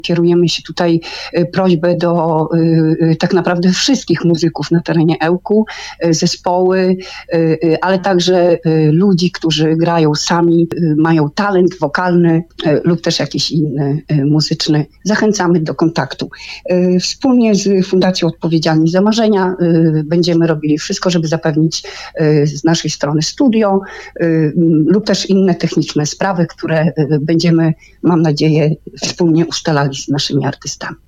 Kierujemy się tutaj prośbę do tak naprawdę wszystkich muzyków na terenie Ełku, zespoły, ale także ludzi, którzy grają sami, mają talent wokalny lub też jakiś inny muzyczny. Zachęcamy do kontaktu. Wspólnie z Fundacją Odpowiedzialni za Marzenia będziemy robili wszystko, żeby zapewnić z naszej strony studio lub też inne techniczne sprawy, które będziemy, mam nadzieję, wspólnie ustalali z naszymi artystami.